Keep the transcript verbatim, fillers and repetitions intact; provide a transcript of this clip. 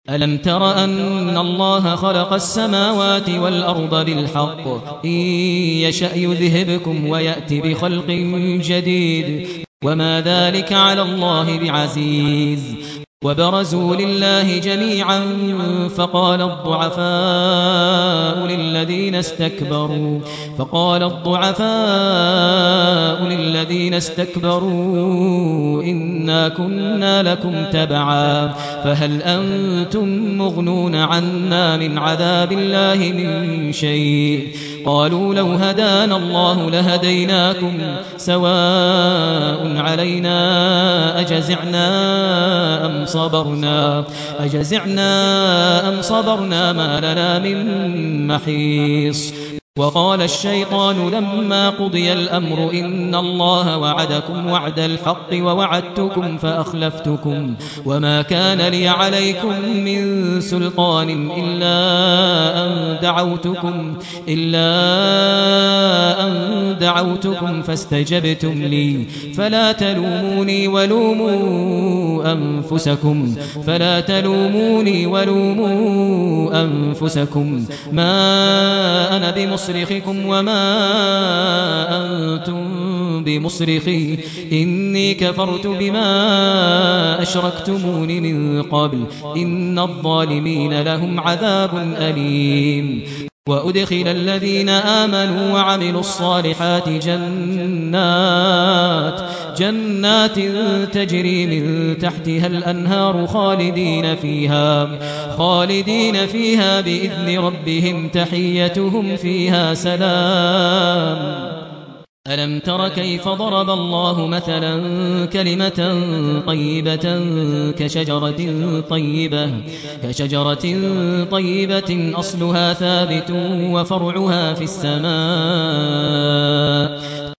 ألم تر أن الله خلق السماوات والأرض بالحق إن يشأ يذهبكم ويأتي بخلق جديد وما ذلك على الله بعزيز وبرزوا لله جميعا فقال الضعفاء للذين استكبروا فقال الضعفاء للذين استكبروا إنا كنا لكم تبعا فهل أنتم مغنون عنا من عذاب الله من شيء قالوا لو هدانا الله لهديناكم سواء علينا أجزعنا أم صبرنا أجزعنا أم صبرنا ما لنا من محيص وقال الشيطان لما قضي الأمر إن الله وعدكم وعد الحق ووعدتكم فأخلفتكم وما كان لي عليكم من سلطان إلا أن دعوتكم إلا أن دعوتكم فاستجبتم لي فلا تلوموني ولوموا أنفسكم فلا تلوموني ولوموا أنفسكم ما أنا بمصرخكم وما أنتم بمصرخي إني كفرت بما أشركتمون من قبل إن الظالمين لهم عذاب أليم وأدخل الذين آمنوا وعملوا الصالحات جنات جنات تجري من تحتها الأنهار خالدين فيها خالدين فيها بإذن ربهم تحيتهم فيها سلام ألم تر كيف ضرب الله مثلا كلمة طيبة كشجرة طيبة كشجرة طيبة أصلها ثابت وفرعها في السماء